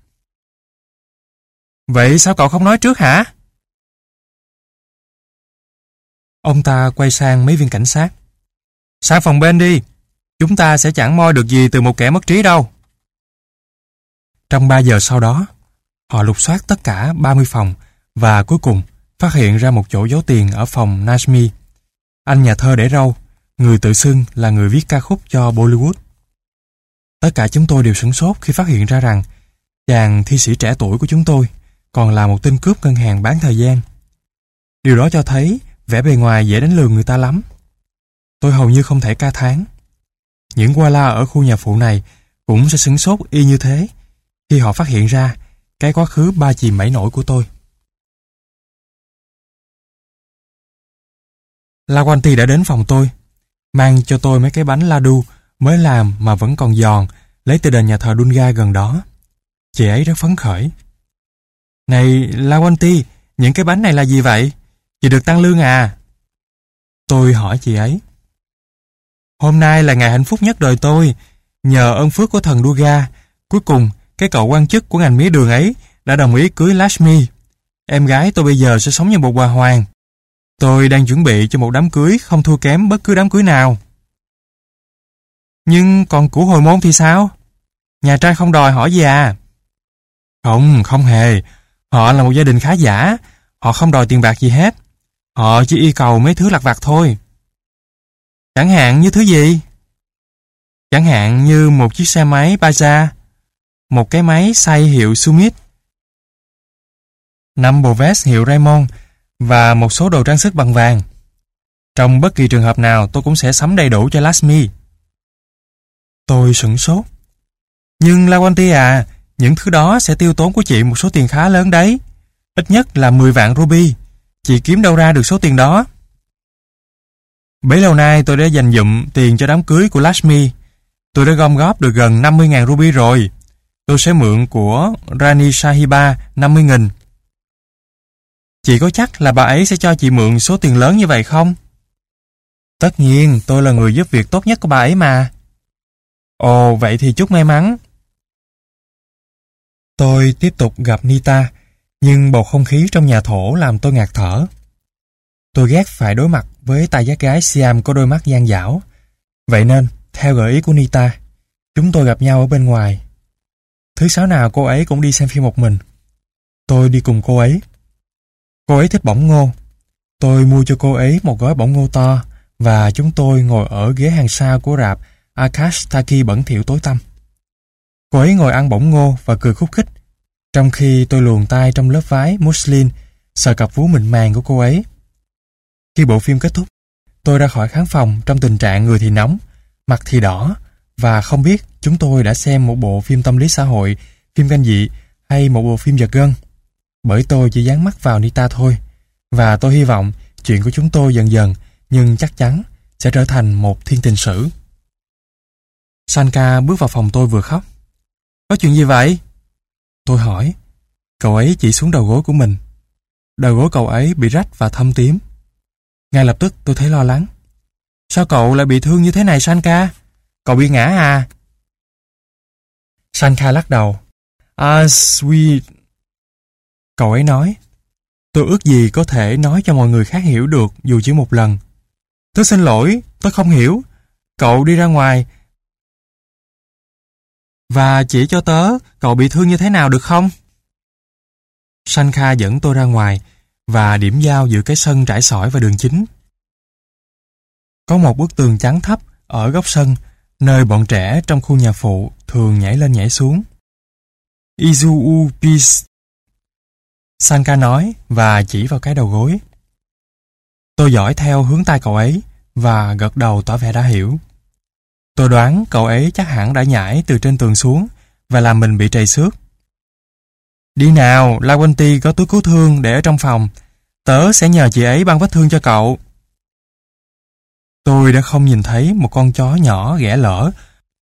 Vậy sao cậu không nói trước hả? Ông ta quay sang mấy viên cảnh sát. Sang phòng bên đi, chúng ta sẽ chẳng moi được gì từ một kẻ mất trí đâu. Trong ba giờ sau đó, họ lục soát tất cả ba mươi phòng và cuối cùng phát hiện ra một chỗ giấu tiền ở phòng Nashmi, anh nhà thơ để râu, người tự xưng là người viết ca khúc cho Bollywood. Tất cả chúng tôi đều sửng sốt khi phát hiện ra rằng chàng thi sĩ trẻ tuổi của chúng tôi còn là một tên cướp ngân hàng bán thời gian. Điều đó cho thấy vẻ bề ngoài dễ đánh lừa người ta lắm. Tôi hầu như không thể ca thán. Những qua la ở khu nhà phụ này cũng sẽ sửng sốt y như thế khi họ phát hiện ra cái quá khứ ba chìm bảy nổi của tôi. Lawanti đã đến phòng tôi, mang cho tôi mấy cái bánh ladu mới làm mà vẫn còn giòn, lấy từ đền nhà thờ Dunga gần đó. Chị ấy rất phấn khởi. Này Lawanti, những cái bánh này là gì vậy? Chị được tăng lương à? Tôi hỏi chị ấy. Hôm nay là ngày hạnh phúc nhất đời tôi. Nhờ ơn phước của thần Durga, cuối cùng cái cậu quan chức của ngành mía đường ấy đã đồng ý cưới Lakshmi. Em gái tôi bây giờ sẽ sống như một bà hoàng. Tôi đang chuẩn bị cho một đám cưới không thua kém bất cứ đám cưới nào. Nhưng còn của hồi môn thì sao? Nhà trai không đòi hỏi gì à? Không, không hề. Họ là một gia đình khá giả. Họ không đòi tiền bạc gì hết. Họ chỉ yêu cầu mấy thứ lặt vặt thôi. Chẳng hạn như thứ gì? Chẳng hạn như một chiếc xe máy Baja, một cái máy xay hiệu Sumit, năm bộ vest hiệu Raymond và một số đồ trang sức bằng vàng. Trong bất kỳ trường hợp nào tôi cũng sẽ sắm đầy đủ cho Lakshmi. Tôi sửng sốt. Nhưng Lawanti à, những thứ đó sẽ tiêu tốn của chị một số tiền khá lớn đấy. Ít nhất là mười vạn ruby. Chị kiếm đâu ra được số tiền đó? Bấy lâu nay tôi đã dành dụm tiền cho đám cưới của Lakshmi. Tôi đã gom góp được gần năm mươi nghìn ruby rồi. Tôi sẽ mượn của Rani Sahiba năm mươi nghìn. Chị có chắc là bà ấy sẽ cho chị mượn số tiền lớn như vậy không? Tất nhiên, tôi là người giúp việc tốt nhất của bà ấy mà. Ồ, vậy thì chúc may mắn. Tôi tiếp tục gặp Nita, nhưng bầu không khí trong nhà thổ làm tôi ngạt thở. Tôi ghét phải đối mặt với tài giác gái Siam có đôi mắt gian dảo. Vậy nên, theo gợi ý của Nita, chúng tôi gặp nhau ở bên ngoài. Thứ sáu nào cô ấy cũng đi xem phim một mình. Tôi đi cùng cô ấy. Cô ấy thích bỏng ngô. Tôi mua cho cô ấy một gói bỏng ngô to và chúng tôi ngồi ở ghế hàng sau của rạp Akash Taki bẩn thỉu tối tăm. Cô ấy ngồi ăn bỏng ngô và cười khúc khích, trong khi tôi luồn tay trong lớp váy muslin sờ cặp vú mịn màng của cô ấy. Khi bộ phim kết thúc, tôi ra khỏi khán phòng trong tình trạng người thì nóng, mặt thì đỏ và không biết chúng tôi đã xem một bộ phim tâm lý xã hội, phim kinh dị hay một bộ phim giật gân. Bởi tôi chỉ dán mắt vào Nita thôi, và tôi hy vọng chuyện của chúng tôi dần dần nhưng chắc chắn sẽ trở thành một thiên tình sử. Sanka bước vào phòng tôi vừa khóc. Có chuyện gì vậy? Tôi hỏi. Cậu ấy chỉ xuống đầu gối của mình. Đầu gối cậu ấy bị rách và thâm tím. Ngay lập tức tôi thấy lo lắng. Sao cậu lại bị thương như thế này Sanka? Cậu bị ngã à? Sanka lắc đầu. Ah, sweet. Cậu ấy nói. Tôi ước gì có thể nói cho mọi người khác hiểu được dù chỉ một lần. Tôi xin lỗi, tôi không hiểu. Cậu đi ra ngoài và chỉ cho tớ cậu bị thương như thế nào được không? Sanka dẫn tôi ra ngoài và điểm giao giữa cái sân trải sỏi và đường chính. Có một bức tường trắng thấp ở góc sân, nơi bọn trẻ trong khu nhà phụ thường nhảy lên nhảy xuống. Izu Peace. Sanka nói và chỉ vào cái đầu gối. Tôi dõi theo hướng tay cậu ấy và gật đầu tỏ vẻ đã hiểu. Tôi đoán cậu ấy chắc hẳn đã nhảy từ trên tường xuống và làm mình bị trầy xước. Đi nào, Lawanti có túi cứu thương để ở trong phòng. Tớ sẽ nhờ chị ấy băng vết thương cho cậu. Tôi đã không nhìn thấy một con chó nhỏ ghẻ lở,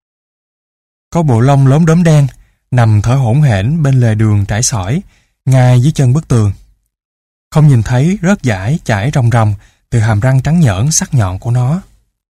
có bộ lông lốm đốm đen, nằm thở hổn hển bên lề đường trải sỏi, ngay dưới chân bức tường. Không nhìn thấy rớt dải chảy ròng ròng từ hàm răng trắng nhởn sắc nhọn của nó.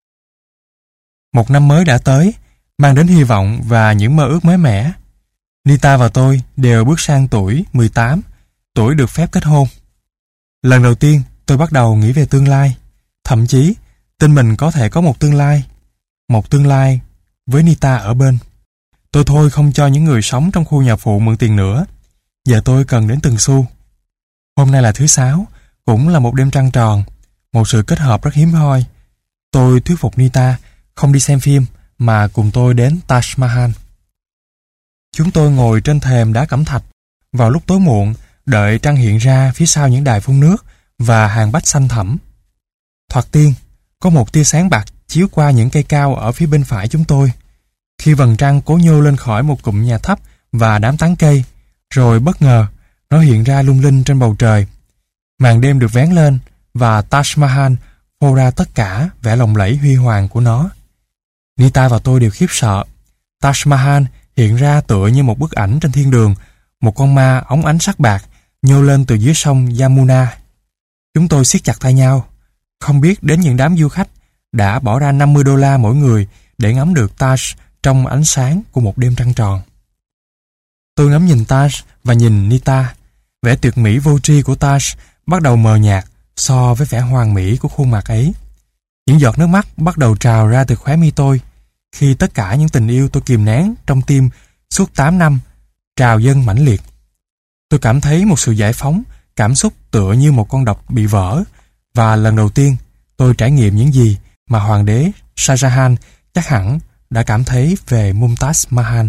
Một năm mới đã tới, mang đến hy vọng và những mơ ước mới mẻ. Nita và tôi đều bước sang tuổi mười tám, tuổi được phép kết hôn. Lần đầu tiên tôi bắt đầu nghĩ về tương lai, thậm chí tin mình có thể có một tương lai, một tương lai với Nita ở bên. Tôi thôi không cho những người sống trong khu nhà phụ mượn tiền nữa. Giờ tôi cần đến từng xu. Hôm nay là thứ sáu, cũng là một đêm trăng tròn, một sự kết hợp rất hiếm hoi. Tôi thuyết phục Nita không đi xem phim mà cùng tôi đến Taj Mahal. Chúng tôi ngồi trên thềm đá cẩm thạch vào lúc tối muộn, đợi trăng hiện ra phía sau những đài phun nước và hàng bách xanh thẳm. Thoạt tiên, có một tia sáng bạc chiếu qua những cây cao ở phía bên phải chúng tôi. Khi vầng trăng cố nhô lên khỏi một cụm nhà thấp và đám tán cây, rồi bất ngờ nó hiện ra lung linh trên bầu trời. Màn đêm được vén lên và Taj Mahal phô ra tất cả vẻ lộng lẫy huy hoàng của nó. Nita và tôi đều khiếp sợ. Taj Mahal hiện ra tựa như một bức ảnh trên thiên đường, một con ma óng ánh sắc bạc nhô lên từ dưới sông Yamuna. Chúng tôi siết chặt tay nhau, không biết đến những đám du khách đã bỏ ra năm mươi đô la mỗi người để ngắm được Taj trong ánh sáng của một đêm trăng tròn. Tôi ngắm nhìn Taj và nhìn Nita. Vẻ tuyệt mỹ vô tri của Taj bắt đầu mờ nhạt so với vẻ hoàn mỹ của khuôn mặt ấy. Những giọt nước mắt bắt đầu trào ra từ khóe mi tôi khi tất cả những tình yêu tôi kìm nén trong tim suốt tám năm trào dâng mãnh liệt. Tôi cảm thấy một sự giải phóng, cảm xúc tựa như một con độc bị vỡ, và lần đầu tiên tôi trải nghiệm những gì mà hoàng đế Shah Jahan chắc hẳn đã cảm thấy về Mumtaz Mahal.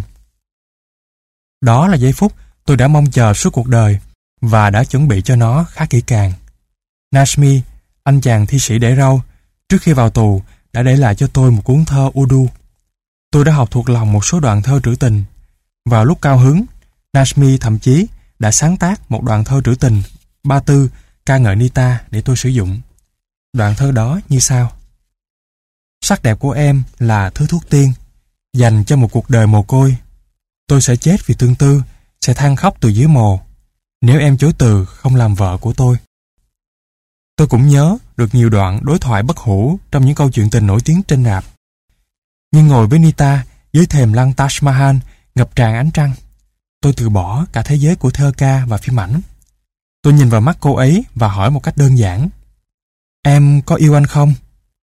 Đó là giây phút tôi đã mong chờ suốt cuộc đời và đã chuẩn bị cho nó khá kỹ càng. Nashmi, anh chàng thi sĩ để râu, trước khi vào tù đã để lại cho tôi một cuốn thơ Urdu. Tôi đã học thuộc lòng một số đoạn thơ trữ tình. Vào lúc cao hứng, Nashmi thậm chí đã sáng tác một đoạn thơ trữ tình ba tư ca ngợi Nita để tôi sử dụng. Đoạn thơ đó như sau: Sắc đẹp của em là thứ thuốc tiên dành cho một cuộc đời mồ côi. Tôi sẽ chết vì tương tư, sẽ than khóc từ dưới mồ nếu em chối từ không làm vợ của tôi. Tôi cũng nhớ được nhiều đoạn đối thoại bất hủ trong những câu chuyện tình nổi tiếng trên rạp. Nhưng ngồi với Nita dưới thềm lăng Taj Mahal ngập tràn ánh trăng, tôi từ bỏ cả thế giới của thơ ca và phim ảnh. Tôi nhìn vào mắt cô ấy và hỏi một cách đơn giản: Em có yêu anh không?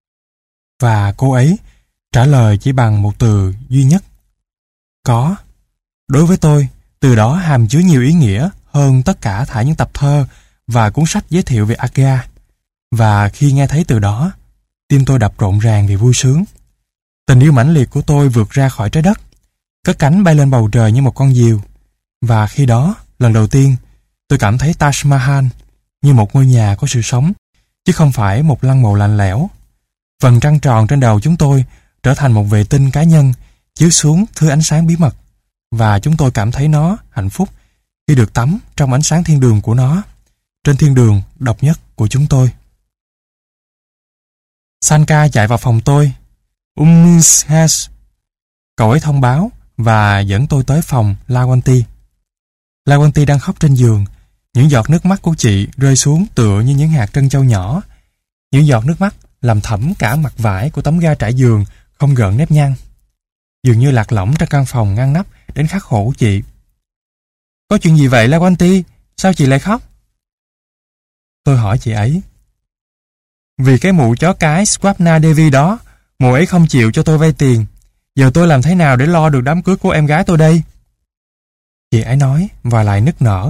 Và cô ấy trả lời chỉ bằng một từ duy nhất: Có. Đối với tôi, từ đó hàm chứa nhiều ý nghĩa hơn tất cả thải những tập thơ và cuốn sách giới thiệu về Agra. Và khi nghe thấy từ đó, tim tôi đập rộn ràng vì vui sướng. Tình yêu mãnh liệt của tôi vượt ra khỏi trái đất, cất cánh bay lên bầu trời như một con diều. Và khi đó, lần đầu tiên, tôi cảm thấy Taj Mahal như một ngôi nhà có sự sống, chứ không phải một lăng mộ lạnh lẽo. Vầng trăng tròn trên đầu chúng tôi trở thành một vệ tinh cá nhân chiếu xuống thứ ánh sáng bí mật, và chúng tôi cảm thấy nó hạnh phúc khi được tắm trong ánh sáng thiên đường của nó, trên thiên đường độc nhất của chúng tôi. Sanka chạy vào phòng tôi. Umshas. Cậu ấy thông báo và dẫn tôi tới phòng Lawanti. Lawanti đang khóc trên giường. Những giọt nước mắt của chị rơi xuống tựa như những hạt trân châu nhỏ. Những giọt nước mắt làm thẫm cả mặt vải của tấm ga trải giường không gợn nếp nhăn. Dường như lạc lõng trong căn phòng ngăn nắp đến khắc khổ của chị. Có chuyện gì vậy Lawanti? Sao chị lại khóc? Tôi hỏi chị ấy. Vì cái mụ chó cái Swapna Devi đó, mụ ấy không chịu cho tôi vay tiền. Giờ tôi làm thế nào để lo được đám cưới của em gái tôi đây? Chị ấy nói và lại nức nở.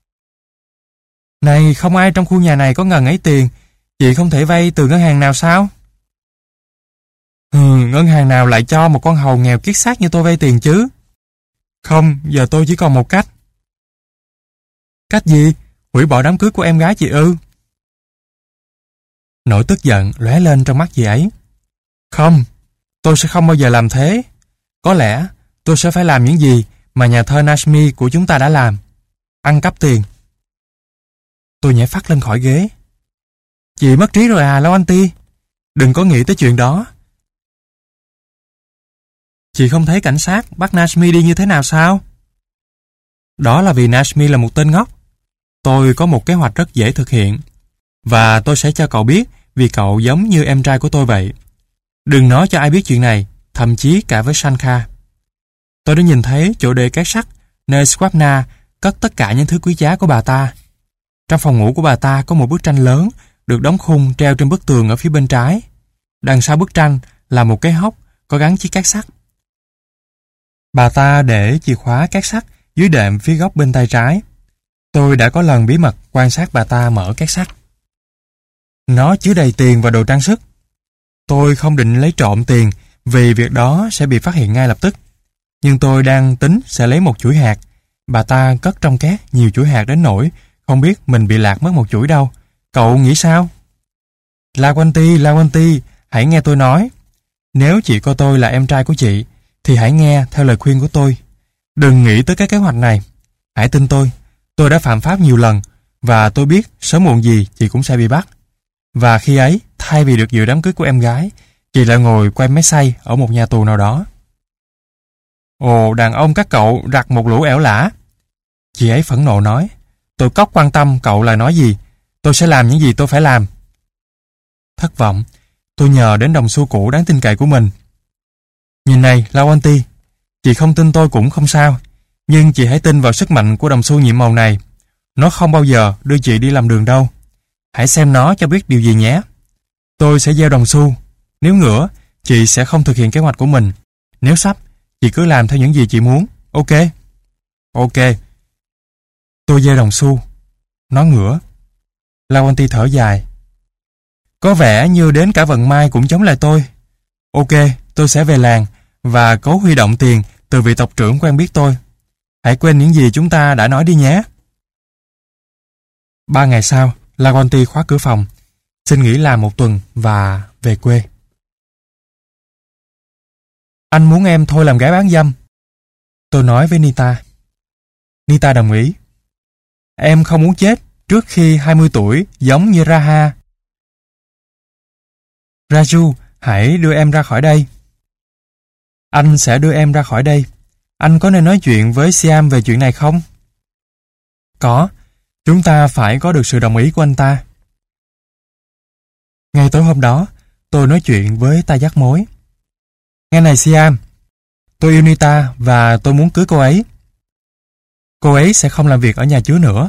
Này, không ai trong khu nhà này có ngần ấy tiền. Chị không thể vay từ ngân hàng nào sao? Ừ, ngân hàng nào lại cho một con hầu nghèo kiết xác như tôi vay tiền chứ? Không, giờ tôi chỉ còn một cách. Cách gì? Hủy bỏ đám cưới của em gái chị ư? Nỗi tức giận lóe lên trong mắt chị ấy. Không, tôi sẽ không bao giờ làm thế. Có lẽ tôi sẽ phải làm những gì mà nhà thơ Nashmi của chúng ta đã làm. Ăn cắp tiền. Tôi nhảy phắt lên khỏi ghế. Chị mất trí rồi à, Lawanti? Đừng có nghĩ tới chuyện đó. Chị không thấy cảnh sát bắt Nashmi đi như thế nào sao? Đó là vì Nashmi là một tên ngốc. Tôi có một kế hoạch rất dễ thực hiện. Và tôi sẽ cho cậu biết vì cậu giống như em trai của tôi vậy. Đừng nói cho ai biết chuyện này, thậm chí cả với Sanka. Tôi đã nhìn thấy chỗ để két sắt nơi Swapna cất tất cả những thứ quý giá của bà ta. Trong phòng ngủ của bà ta có một bức tranh lớn được đóng khung treo trên bức tường ở phía bên trái. Đằng sau bức tranh là một cái hốc có gắn chiếc két sắt. Bà ta để chìa khóa két sắt dưới đệm phía góc bên tay trái. Tôi đã có lần bí mật quan sát bà ta mở két sắt. Nó chứa đầy tiền và đồ trang sức. Tôi không định lấy trộm tiền vì việc đó sẽ bị phát hiện ngay lập tức. Nhưng tôi đang tính sẽ lấy một chuỗi hạt. Bà ta cất trong két nhiều chuỗi hạt đến nỗi không biết mình bị lạc mất một chuỗi đâu. Cậu nghĩ sao? Lawanti, Lawanti, hãy nghe tôi nói. Nếu chị coi tôi là em trai của chị, thì hãy nghe theo lời khuyên của tôi. Đừng nghĩ tới cái kế hoạch này. Hãy tin tôi, tôi đã phạm pháp nhiều lần, và tôi biết sớm muộn gì chị cũng sẽ bị bắt. Và khi ấy, thay vì được dự đám cưới của em gái, chị lại ngồi quay máy xay ở một nhà tù nào đó. Ồ, đàn ông các cậu rặt một lũ ẻo lả. Chị ấy phẫn nộ nói. Tôi cóc quan tâm cậu là nói gì. Tôi sẽ làm những gì tôi phải làm. Thất vọng, tôi nhờ đến đồng xu cũ đáng tin cậy của mình. Nhìn này, Lawanti, chị không tin tôi cũng không sao, nhưng chị hãy tin vào sức mạnh của đồng xu nhiệm màu này. Nó không bao giờ đưa chị đi làm đường đâu. Hãy xem nó cho biết điều gì nhé. Tôi sẽ gieo đồng xu. Nếu ngửa, chị sẽ không thực hiện kế hoạch của mình. Nếu sắp, chị cứ làm theo những gì chị muốn. Ok? Ok. Tôi gieo đồng xu. Nó ngửa. Lawanti thở dài. Có vẻ như đến cả vận may cũng chống lại tôi. Ok, tôi sẽ về làng và cố huy động tiền từ vị tộc trưởng quen biết tôi. Hãy quên những gì chúng ta đã nói đi nhé. Ba ngày sau, Lawanti khóa cửa phòng, xin nghỉ làm một tuần và về quê. Anh muốn em thôi làm gái bán dâm. Tôi nói với Nita. Nita đồng ý. Em không muốn chết trước khi hai mươi tuổi giống như Raha. Raju, hãy đưa em ra khỏi đây. Anh sẽ đưa em ra khỏi đây. Anh có nên nói chuyện với Siam về chuyện này không? Có. Chúng ta phải có được sự đồng ý của anh ta. Ngay tối hôm đó, tôi nói chuyện với tay dắt mối. Nghe này Siam, tôi yêu Nita và tôi muốn cưới cô ấy. Cô ấy sẽ không làm việc ở nhà chứa nữa.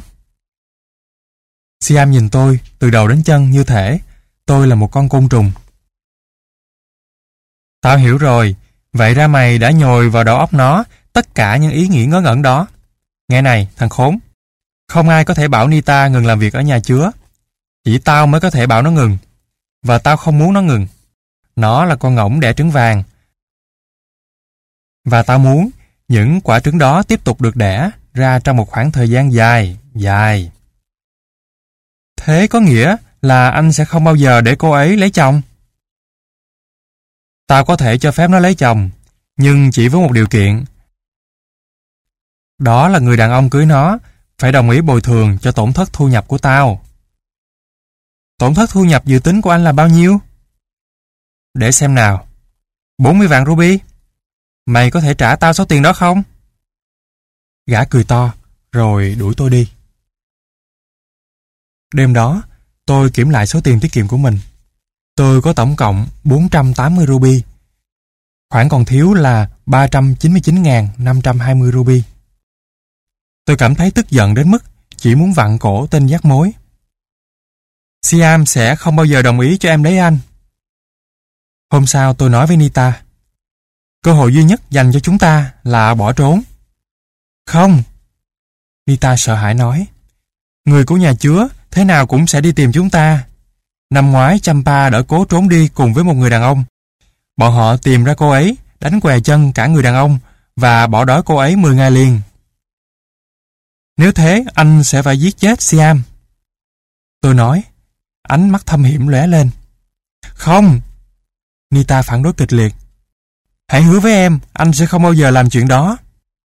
Siam nhìn tôi từ đầu đến chân như thể tôi là một con côn trùng. Tao hiểu rồi, vậy ra mày đã nhồi vào đầu óc nó tất cả những ý nghĩ ngớ ngẩn đó. Nghe này, thằng khốn, không ai có thể bảo Nita ngừng làm việc ở nhà chứa. Chỉ tao mới có thể bảo nó ngừng. Và tao không muốn nó ngừng. Nó là con ngỗng đẻ trứng vàng. Và tao muốn những quả trứng đó tiếp tục được đẻ ra trong một khoảng thời gian dài, dài. Thế có nghĩa là anh sẽ không bao giờ để cô ấy lấy chồng? Tao có thể cho phép nó lấy chồng, nhưng chỉ với một điều kiện. Đó là người đàn ông cưới nó phải đồng ý bồi thường cho tổn thất thu nhập của tao. Tổn thất thu nhập dự tính của anh là bao nhiêu? Để xem nào. bốn mươi vạn ruby. Mày có thể trả tao số tiền đó không? Gã cười to, rồi đuổi tôi đi. Đêm đó, tôi kiểm lại số tiền tiết kiệm của mình. Tôi có tổng cộng bốn trăm tám mươi ruby. Khoản còn thiếu là ba trăm chín mươi chín nghìn năm trăm hai mươi ruby. Tôi cảm thấy tức giận đến mức chỉ muốn vặn cổ tên dắt mối. Siam sẽ không bao giờ đồng ý cho em lấy anh. Hôm sau tôi nói với Nita, cơ hội duy nhất dành cho chúng ta là bỏ trốn. Không. Nita sợ hãi nói, người của nhà chứa thế nào cũng sẽ đi tìm chúng ta. Năm ngoái Champa đã cố trốn đi cùng với một người đàn ông. Bọn họ tìm ra cô ấy, đánh què chân cả người đàn ông và bỏ đói cô ấy mười ngày liền. Nếu thế, anh sẽ phải giết chết Siam. Tôi nói, ánh mắt thâm hiểm lóe lên. Không. Nita phản đối kịch liệt. Hãy hứa với em, anh sẽ không bao giờ làm chuyện đó.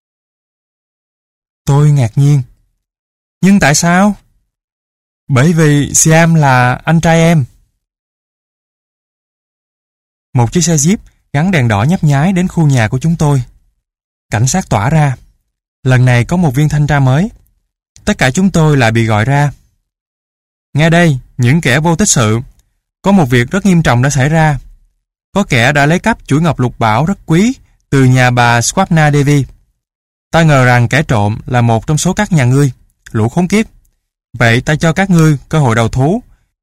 Tôi ngạc nhiên. Nhưng tại sao? Bởi vì Siam là anh trai em. Một chiếc xe Jeep gắn đèn đỏ nhấp nháy đến khu nhà của chúng tôi. Cảnh sát tỏa ra. Lần này có một viên thanh tra mới. Tất cả chúng tôi lại bị gọi ra. Nghe đây, những kẻ vô tích sự. Có một việc rất nghiêm trọng đã xảy ra. Có kẻ đã lấy cắp chuỗi ngọc lục bảo rất quý từ nhà bà Swapna Devi. Ta ngờ rằng kẻ trộm là một trong số các nhà ngươi, lũ khốn kiếp. Vậy ta cho các ngươi cơ hội đầu thú.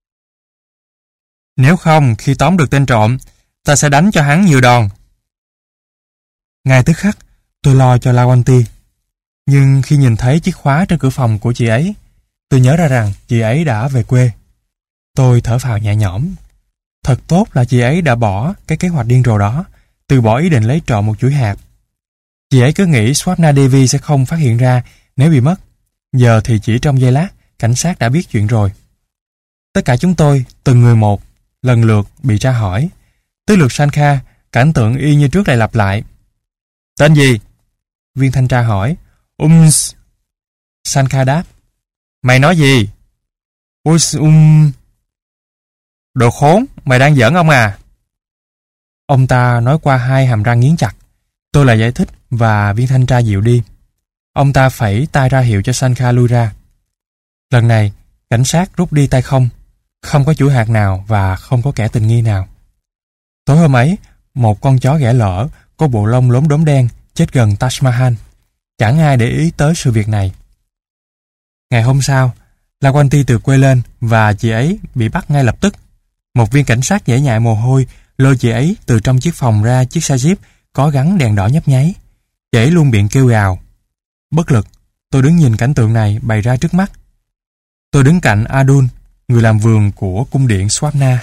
Nếu không, khi tóm được tên trộm, ta sẽ đánh cho hắn nhiều đòn. Ngay tức khắc, tôi lo cho Lawanti. Nhưng khi nhìn thấy chiếc khóa trên cửa phòng của chị ấy, tôi nhớ ra rằng chị ấy đã về quê. Tôi thở phào nhẹ nhõm. Thật tốt là chị ấy đã bỏ cái kế hoạch điên rồ đó, từ bỏ ý định lấy trộm một chuỗi hạt. Chị ấy cứ nghĩ Swapna Devi sẽ không phát hiện ra nếu bị mất. Giờ thì chỉ trong giây lát, cảnh sát đã biết chuyện rồi. Tất cả chúng tôi, từng người một, lần lượt bị tra hỏi. Tới lượt Sankha, cảnh tượng y như trước lại lặp lại. Tên gì? Viên thanh tra hỏi. Ums. Sankha đáp. Mày nói gì? Us um. Đồ khốn, mày đang giỡn ông à? Ông ta nói qua hai hàm răng nghiến chặt. Tôi lại giải thích và viên thanh tra dịu đi. Ông ta phẩy tay ra hiệu cho Sankha lui ra. Lần này, cảnh sát rút đi tay không. Không có chuỗi hạt nào và không có kẻ tình nghi nào. Tối hôm ấy, một con chó ghẻ lở có bộ lông lốm đốm đen chết gần Taj Mahal. Chẳng ai để ý tới sự việc này. Ngày hôm sau, Lawanti từ quê lên và chị ấy bị bắt ngay lập tức. Một viên cảnh sát dễ nhại mồ hôi lôi chị ấy từ trong chiếc phòng ra chiếc xe Jeep có gắn đèn đỏ nhấp nháy. Chị ấy luôn miệng kêu gào. Bất lực, tôi đứng nhìn cảnh tượng này bày ra trước mắt. Tôi đứng cạnh Adun, người làm vườn của cung điện Swapna.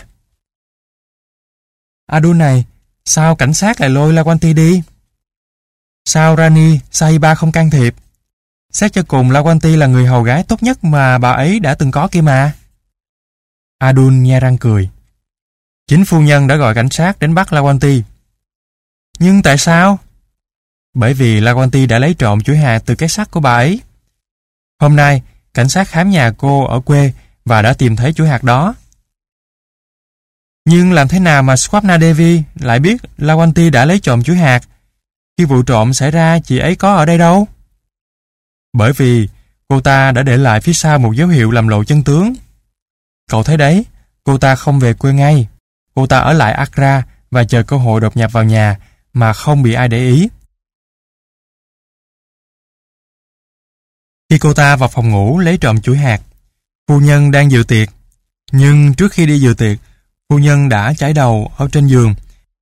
Adun này, sao cảnh sát lại lôi Lawanti đi? Sao Rani Sahiba không can thiệp? Xét cho cùng Lawanti là người hầu gái tốt nhất mà bà ấy đã từng có kia mà. Adun nhe răng cười. Chính phu nhân đã gọi cảnh sát đến bắt Lawanti. Nhưng tại sao? Bởi vì Lawanti đã lấy trộm chuỗi hạt từ cái sắt của bà ấy. Hôm nay, cảnh sát khám nhà cô ở quê và đã tìm thấy chuỗi hạt đó. Nhưng làm thế nào mà Swapna Devi lại biết Lawanti đã lấy trộm chuỗi hạt? Khi vụ trộm xảy ra, chị ấy có ở đây đâu? Bởi vì cô ta đã để lại phía sau một dấu hiệu làm lộ chân tướng. Cậu thấy đấy, cô ta không về quê ngay. Cô ta ở lại Agra và chờ cơ hội đột nhập vào nhà mà không bị ai để ý. Khi cô ta vào phòng ngủ lấy trộm chuỗi hạt, phu nhân đang dự tiệc. Nhưng trước khi đi dự tiệc, phu nhân đã chải đầu ở trên giường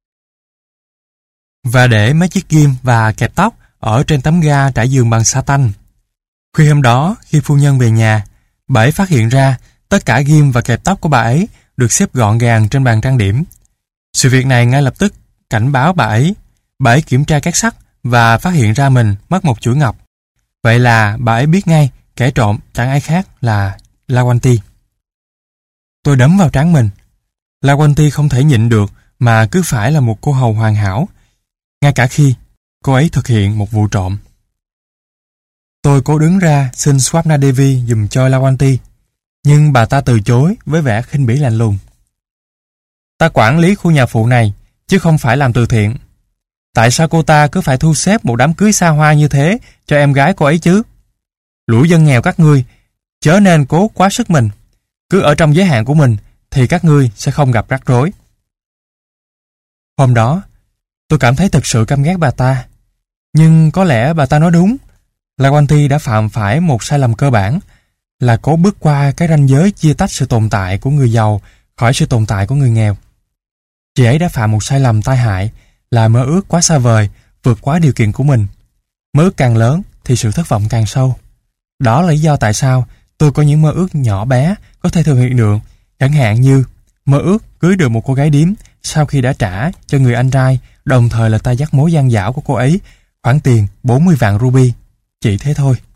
và để mấy chiếc ghim và kẹp tóc ở trên tấm ga trải giường bằng sa tanh. Khuya hôm đó, khi phu nhân về nhà, bà ấy phát hiện ra tất cả ghim và kẹp tóc của bà ấy được xếp gọn gàng trên bàn trang điểm. Sự việc này ngay lập tức cảnh báo bà ấy. Bà ấy kiểm tra két sắt và phát hiện ra mình mất một chuỗi ngọc. Vậy là bà ấy biết ngay kẻ trộm chẳng ai khác là Lawanti. Tôi đấm vào trán mình. Lawanti không thể nhịn được mà cứ phải là một cô hầu hoàn hảo, ngay cả khi cô ấy thực hiện một vụ trộm. Tôi cố đứng ra xin Swapna Devi giùm cho Lawanti, nhưng bà ta từ chối với vẻ khinh bỉ lạnh lùng. Ta quản lý khu nhà phụ này, chứ không phải làm từ thiện. Tại sao cô ta cứ phải thu xếp một đám cưới xa hoa như thế cho em gái cô ấy chứ? Lũ dân nghèo các ngươi, chớ nên cố quá sức mình. Cứ ở trong giới hạn của mình thì các ngươi sẽ không gặp rắc rối. Hôm đó, tôi cảm thấy thực sự căm ghét bà ta. Nhưng có lẽ bà ta nói đúng. Lawanti đã phạm phải một sai lầm cơ bản, là cố bước qua cái ranh giới chia tách sự tồn tại của người giàu khỏi sự tồn tại của người nghèo. Chị ấy đã phạm một sai lầm tai hại, là mơ ước quá xa vời, vượt quá điều kiện của mình. Mơ ước càng lớn thì sự thất vọng càng sâu. Đó là lý do tại sao tôi có những mơ ước nhỏ bé có thể thực hiện được, chẳng hạn như mơ ước cưới được một cô gái điếm sau khi đã trả cho người anh trai, đồng thời là tay dắt mối gian dảo của cô ấy, khoản tiền bốn mươi vạn ruby. Chỉ thế thôi.